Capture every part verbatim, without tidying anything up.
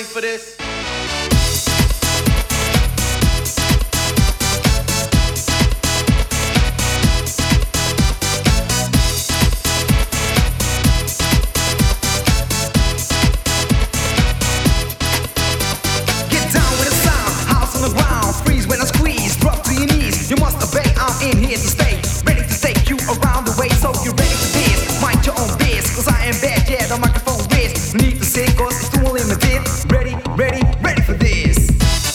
ready for this? You must obey, I'm in here to stay. Ready to take you around the way. So you're ready for this, mind your own biz. Cause I am bad, yeah, the microphone is. Need to say cause it's too limited. Ready, ready, ready for this.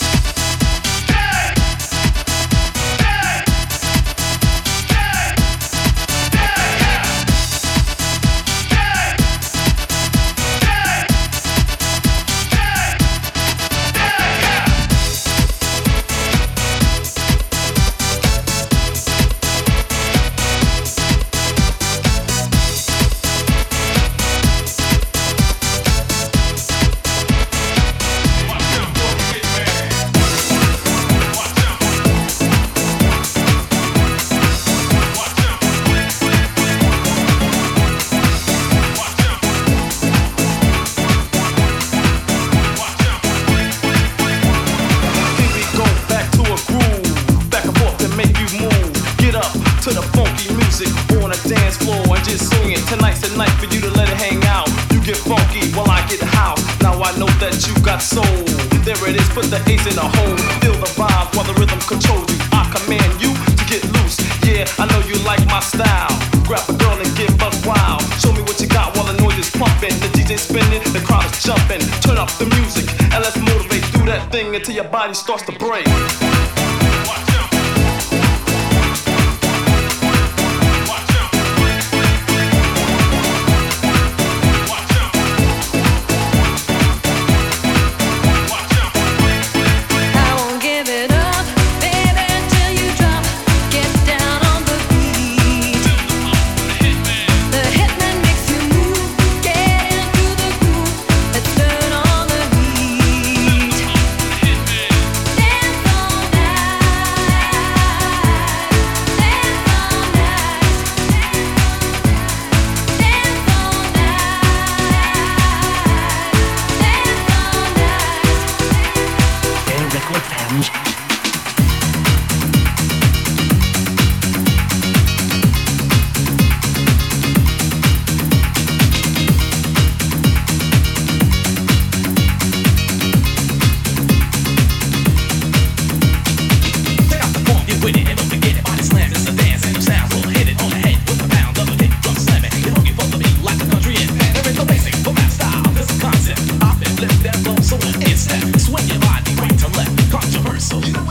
To the funky music on a dance floor and just swing it. Tonight's the night for you to let it hang out. You get funky while I get house. Now I know that you got soul. There it is, put the ace in the hole. Feel the vibe while the rhythm controls you. I command you to get loose. Yeah, I know you like my style. Grab a girl and get buck wild. Show me what you got while the noise is pumping. The D J spinning, the crowd is jumping. Turn up the music and let's motivate. Do that thing until your body starts to break. Swing your body right to left, controversial.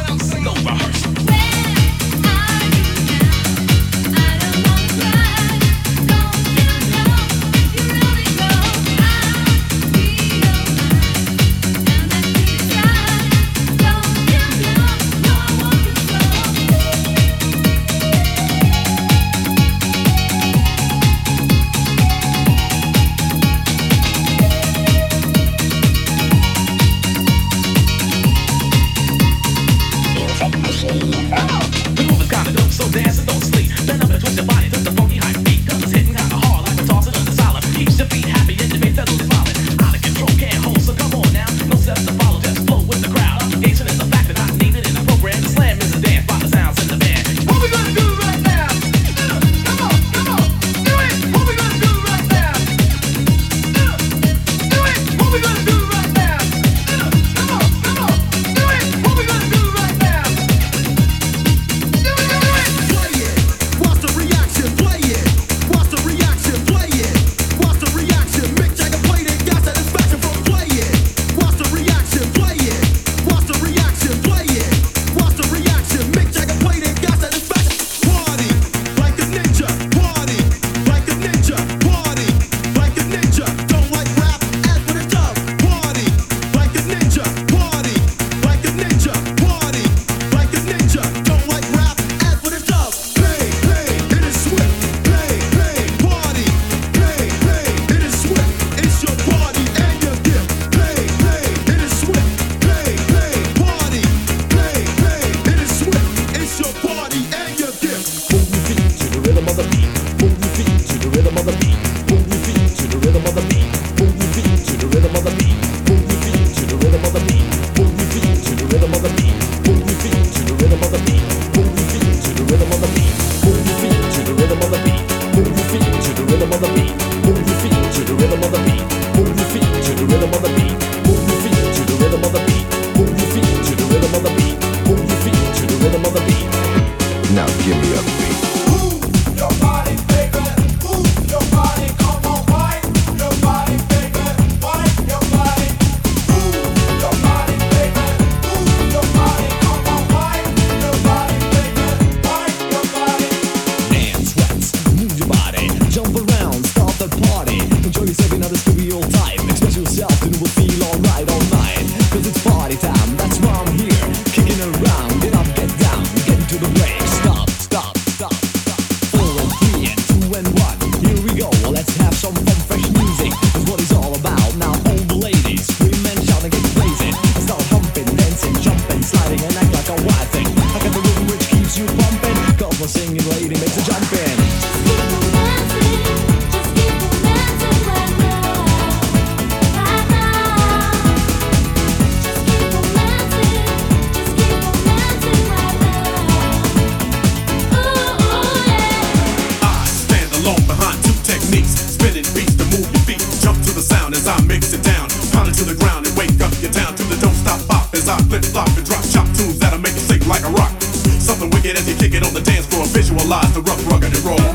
it as you kick it on the dance floor. Visualize the rough, rugged and raw.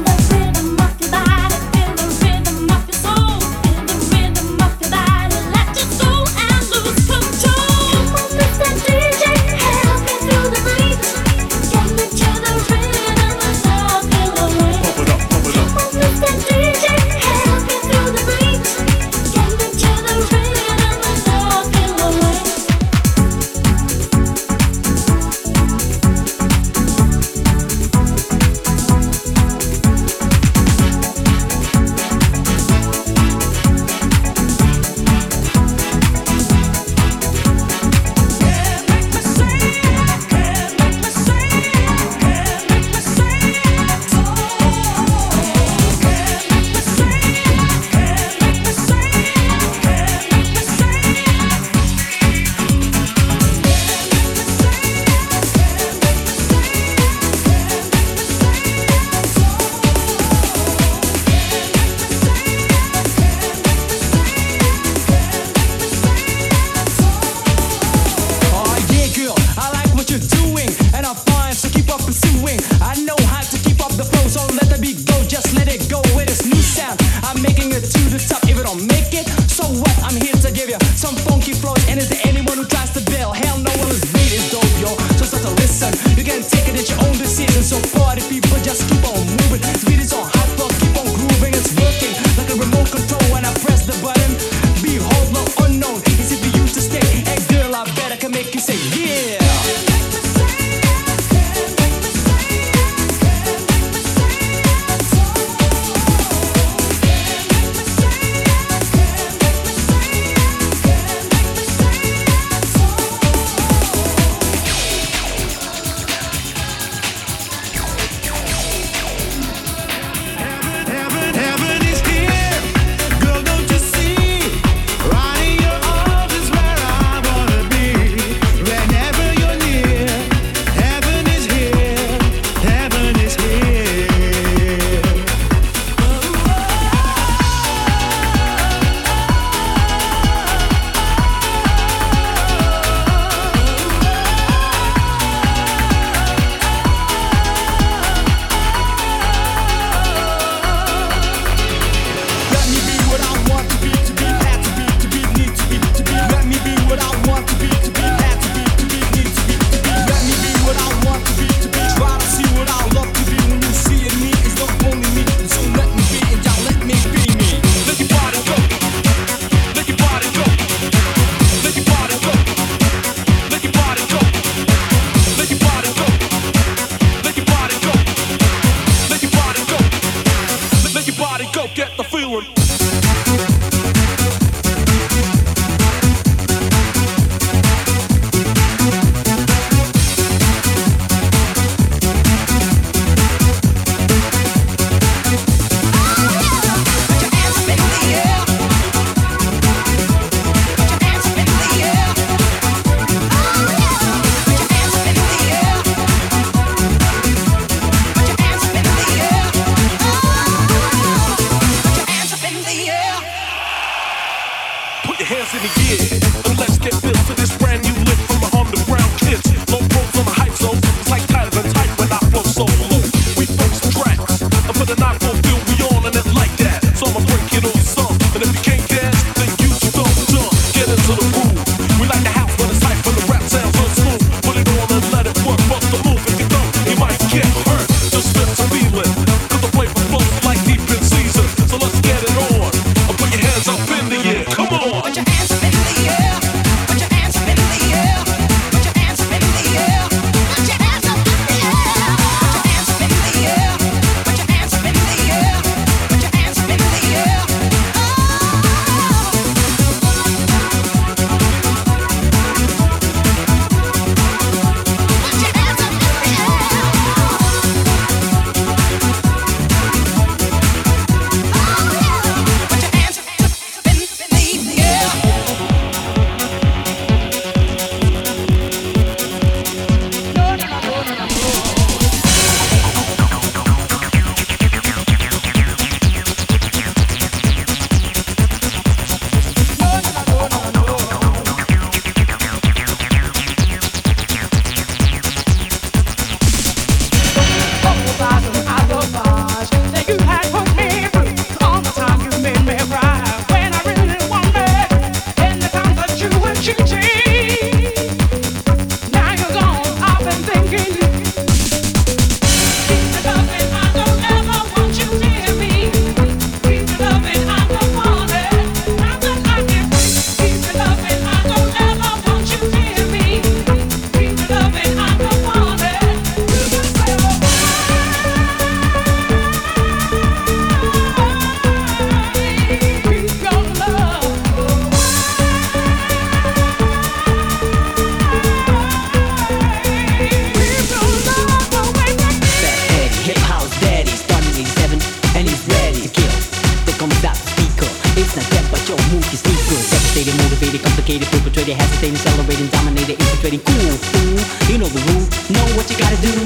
devastating, celebrating, dominating, infiltrating, cool, fool. You know the rule, know what you gotta do.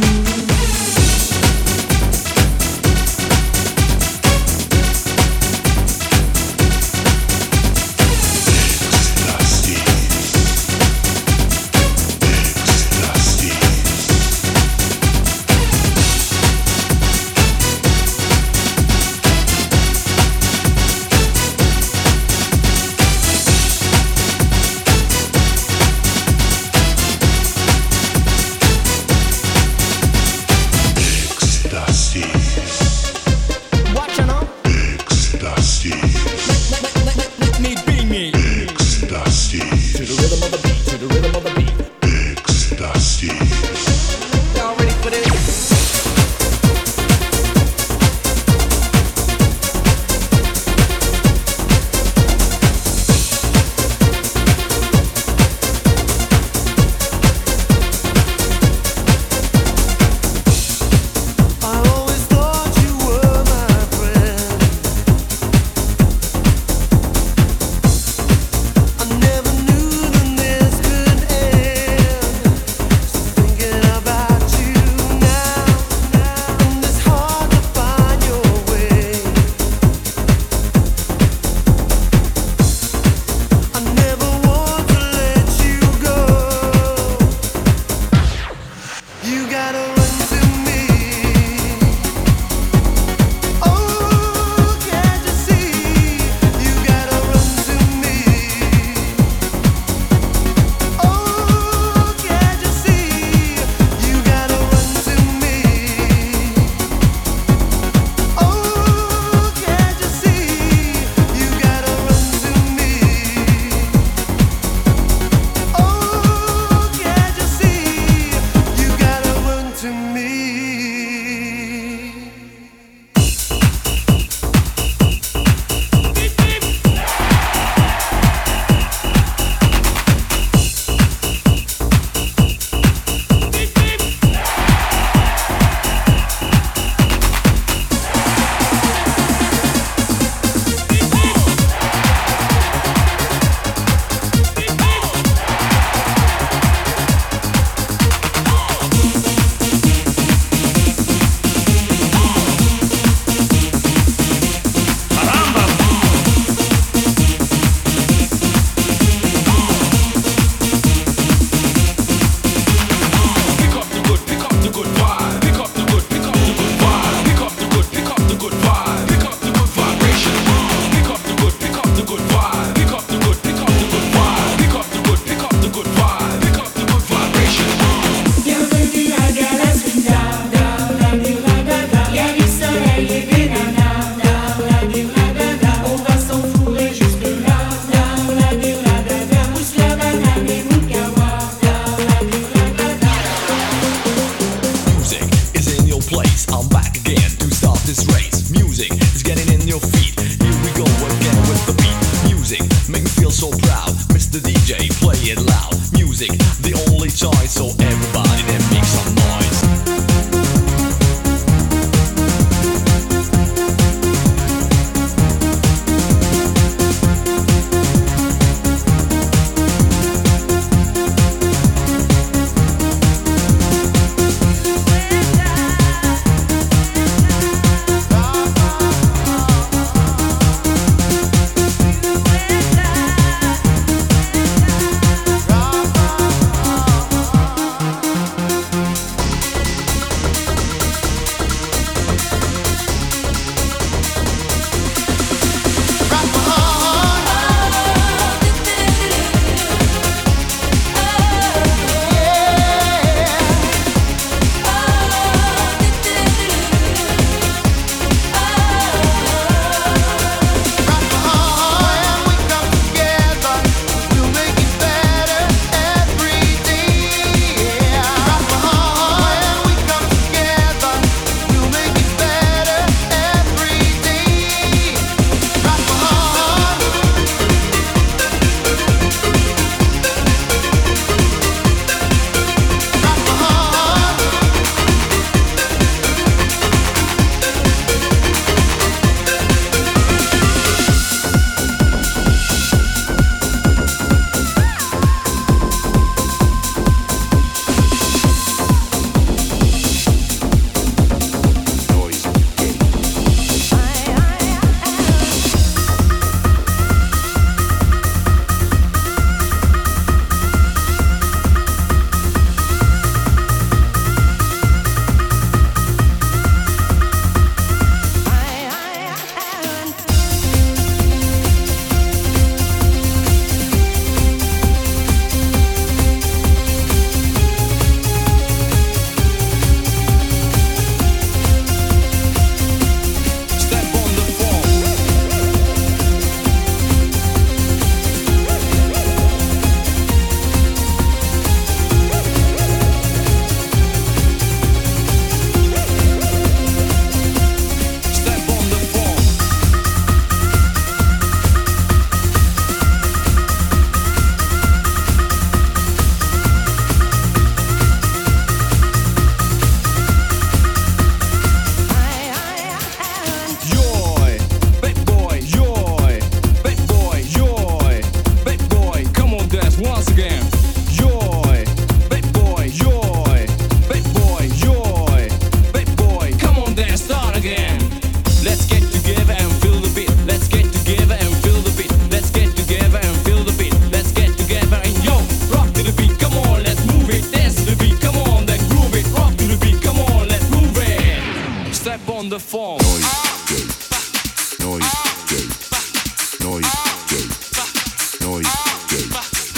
the form. Noise gate. Noise gate. Noise gate. Noise gate.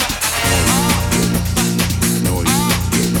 Noise gate.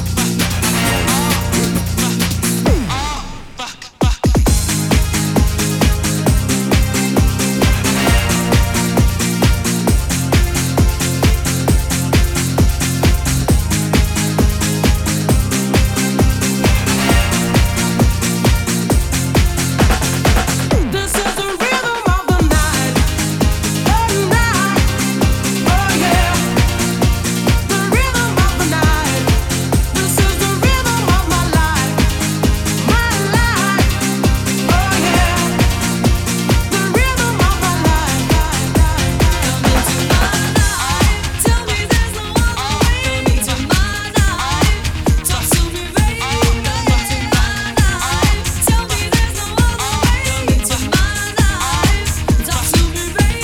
This is the rhythm of the night, oh night, oh yeah. The rhythm of the night. This is the rhythm of my life, my life, oh yeah. The rhythm of my life. Come into my life, tell me there's no other way. Come into my life, talk to me, baby. Come into my life, tell me there's no other way. Come into my life, talk to me, baby.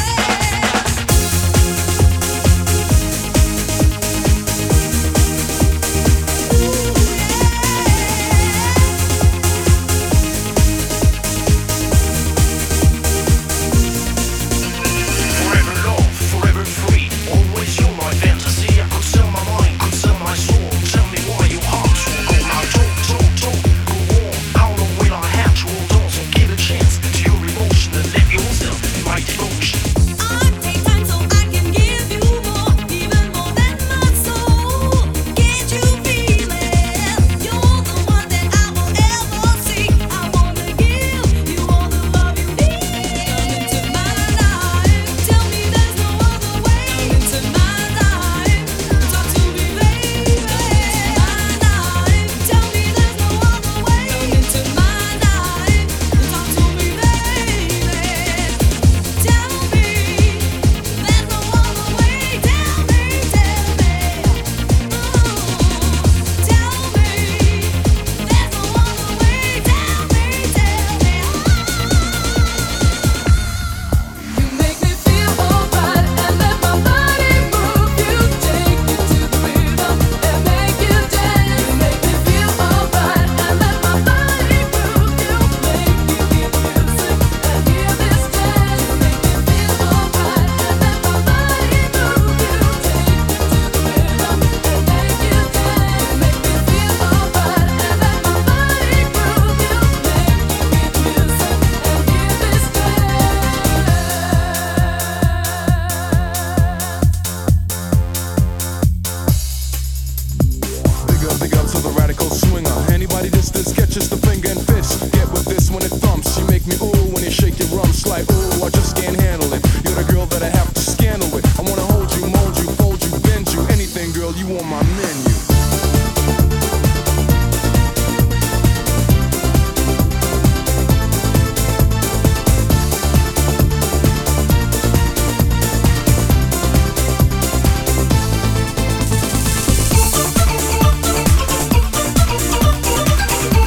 Forever love, forever free. Always you're my fantasy. I could sell my mind, could sell my soul. Tell me why you heart so cold. Now talk, talk, talk. Go on. How long will I have to hold on? So give a chance to your emotion and let yourself be my devotion. I take time so I can give you more, even more than my soul. Can't you feel it? You're the one that I will ever seek. I wanna give you all the love you need. Come into my life, tell me there's no other way. Come into my life, talk to me, baby. My life, tell me there's no other way. Come into my life, talk to me, baby. Tell me there's no other way. Tell me, tell me. Ooh, tell me there's no other way. Tell me, tell me. You make me feel alright and let my body move. You take me to the rhythm and make you dance. You make me feel alright and let my body move. You make me hear music and hear this jazz. You make me feel alright and let my body move. You take me to the rhythm and make you dance. You make me feel alright and let my body move. You make me hear music and hear this Big up, big up to the radical swinger. Anybody this this catches the finger and fist. Get with this when it thumps. You make me ooh when you shake your rumps like ooh. I just can't handle it. You're the girl that I have to scandal with. I wanna hold you, mold you, fold you, bend you. Anything, girl, you on my menu. Tell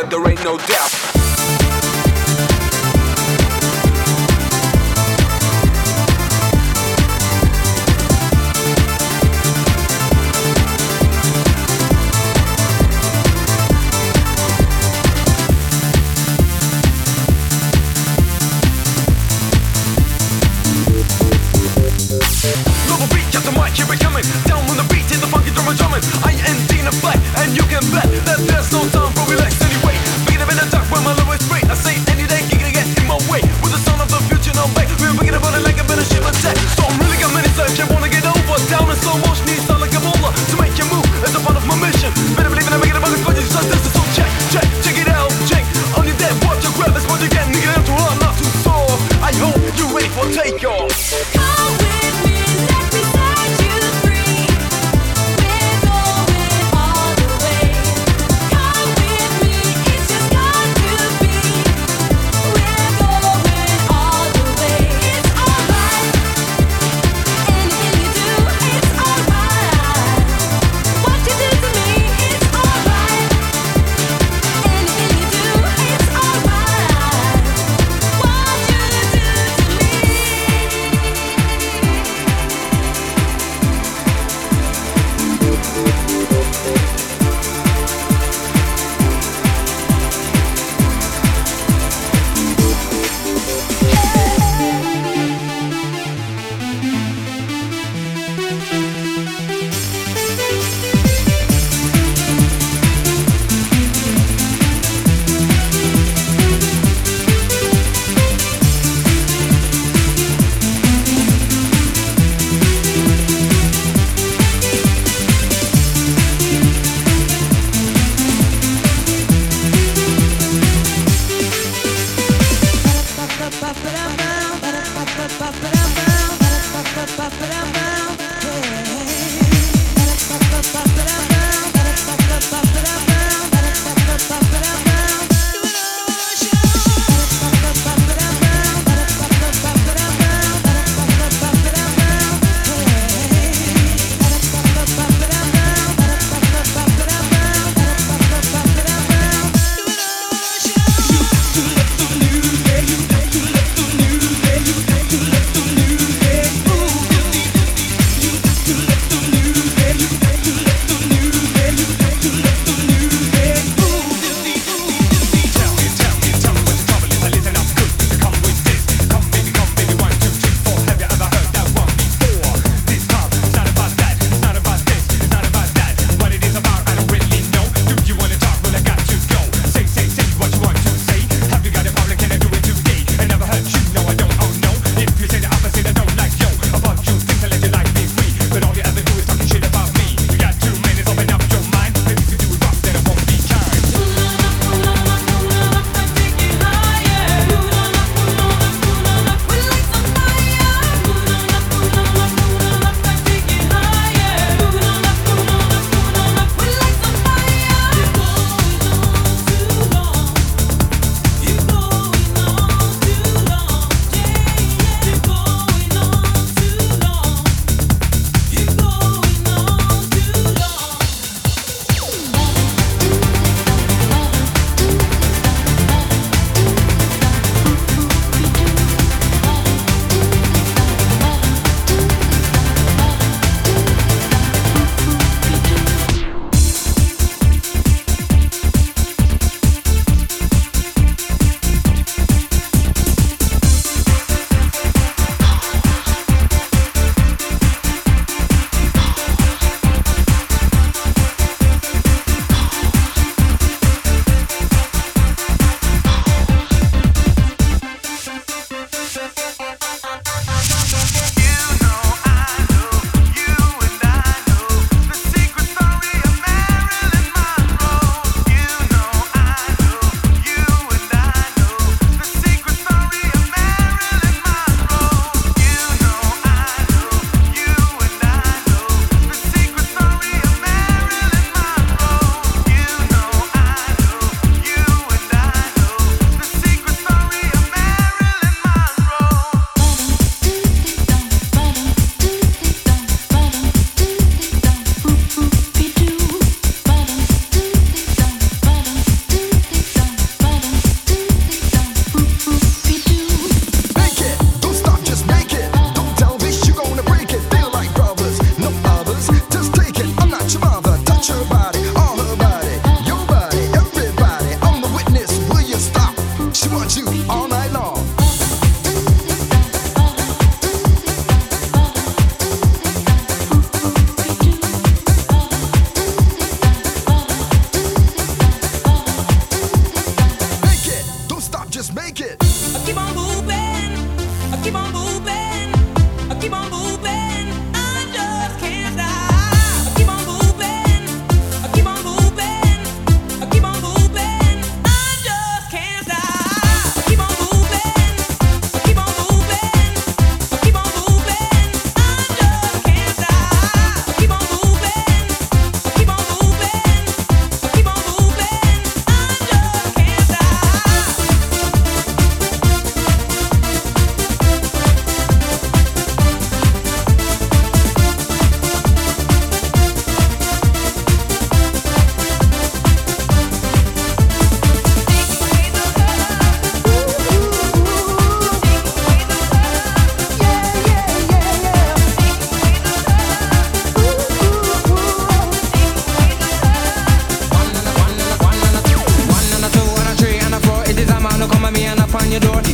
that there ain't no doubt. Love a beat, got the mic, here we coming. Down on the beat, in the funky drum and drumming. I N D in a black, and you can bet that there's no time for relax anyway. Beat up in the dark where my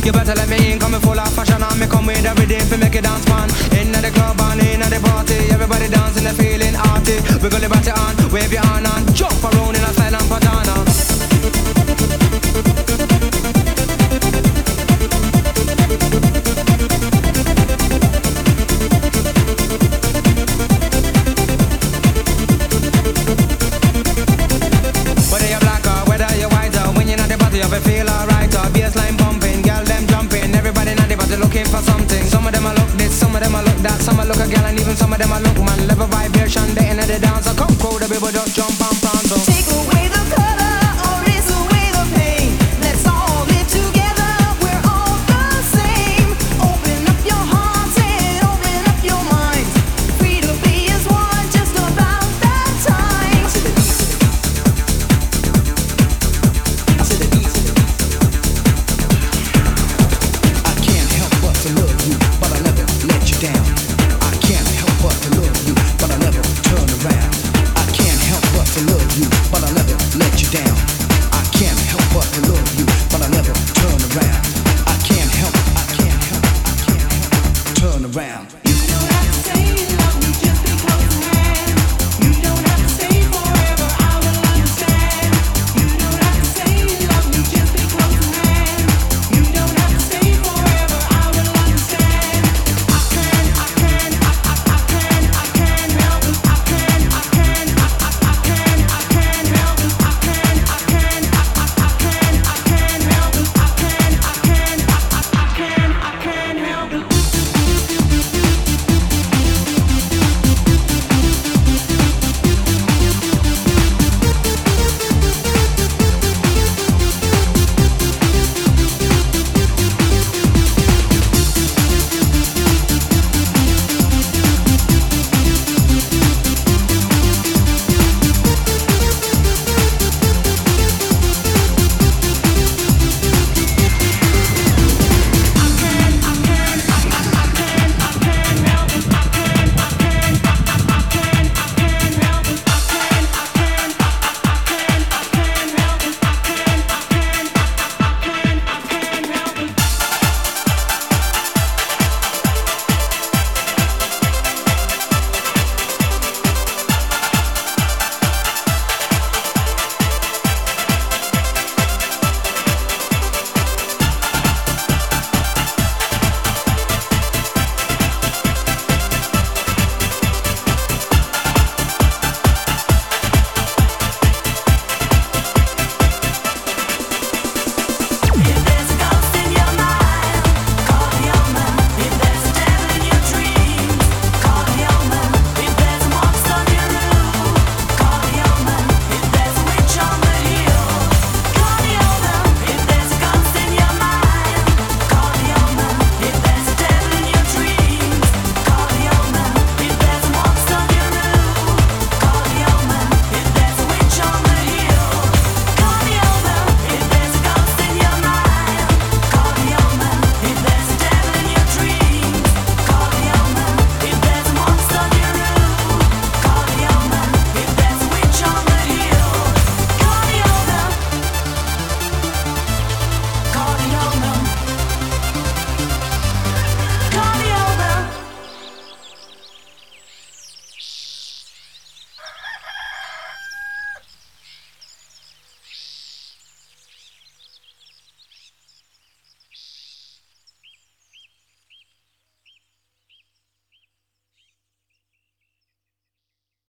You better let me in, coming full of fashion and me come with every day to make it dance man. Inna the club and inna the party, everybody dancing and feeling arty. Wiggle your body on, wave your hand on, jump around in a style and patana. Whether you're black or whether you're white, or when you're not the party, you feel alright. Or bassline pumping, girl them jumping, everybody not the party looking for something. Some of them a look this, some of them a look that, some a look a girl and even some of them a look man. Level vibration, they into the dance, so come crowd, the people just jump and pronto. Take away the color or erase away the pain. Let's all live together, we're all the same. Open up your hearts and open up your minds. Free to be as one, just about that time. I said it easy. I can't help but to love you, but I never let you down. I can't help but to love you, but I never turn around. I can't help but to love you,